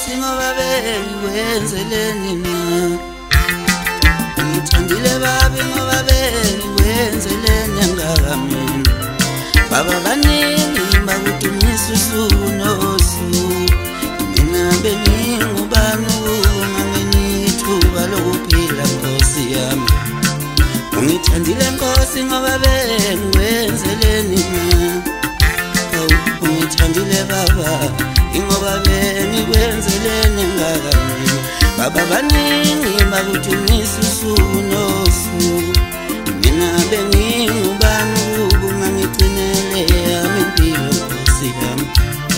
Nkosi ngoba bengiwenzeleni na ngithandile babe ngoba bengiwenzeleni ngakamina baba baningi bakudumisa usuku nosuku mina bengingubani ungangenithuba lokuphila Nkosi yami ungithandile Nkosi ngoba bengiwenzeleni na ungithandile baba ingoba bengikwenzeleni ngakamina baba baningi bakudumisa usuku nosuku mina bengingubani ungangigcinele yami impilo Nkosi yami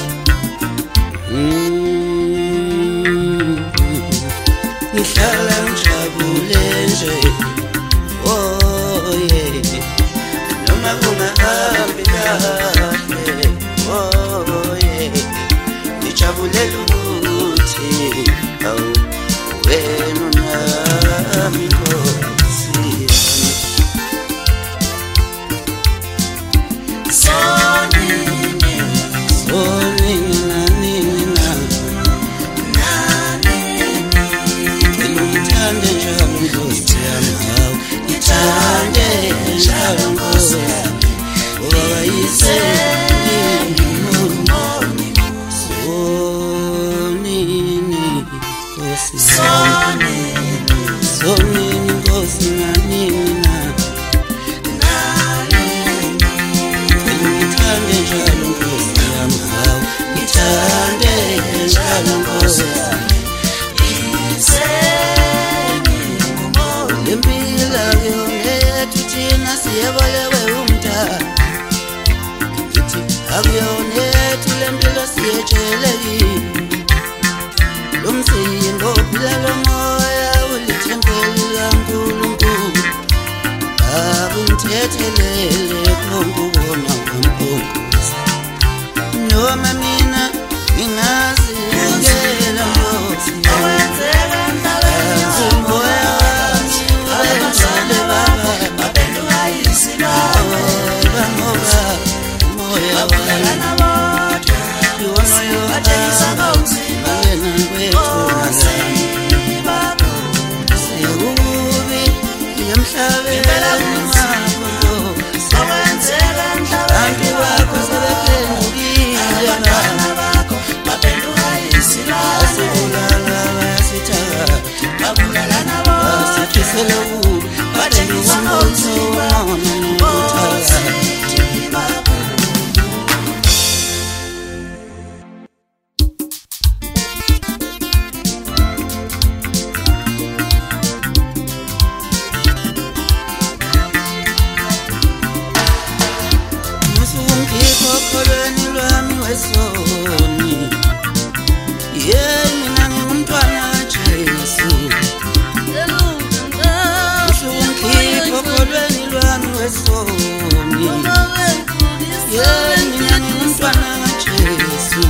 ngihlala ngijabule nje oh yeah noma kungahambi kahle oh yeah ngijabulela ukuthi awu wena nami Nkosi noma mina ngingazi ngela Nkosi owenzeka endabeni moya wenzele baba babenduka isilabo bangoba moya wena bodwa yono athenisa ngomzimba wena kwethu baba sekubi emhlabeni impela umabo owenzeka endabeni wakho sebephendukile abantwana bakho babenduka isilabo babulala nabo basithesele kubi bathengisa ngomzimba Kokholweni lwami wesoni mina ngumntwana kaJesu kokholweni lwami wesoni mina ngumntwana kaJesu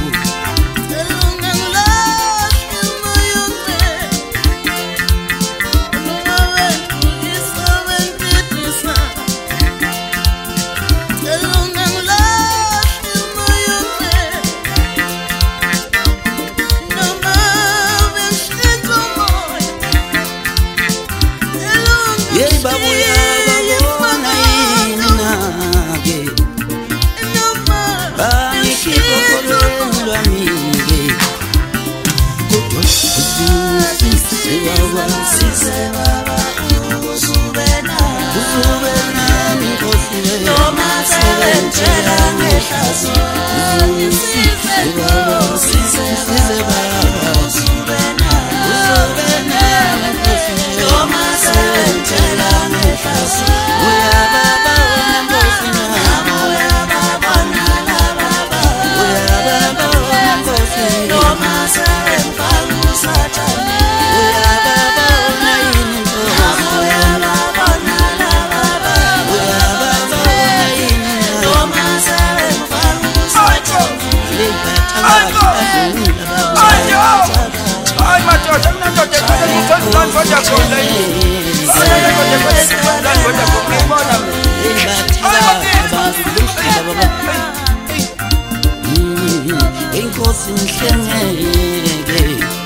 Inkosi ngihlengeke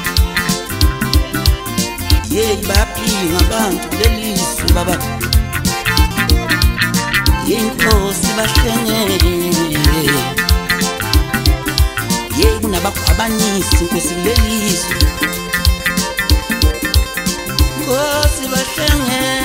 bahlenge kunabakhwabanisi Nkosi kulelizwe Nkosi bahlenge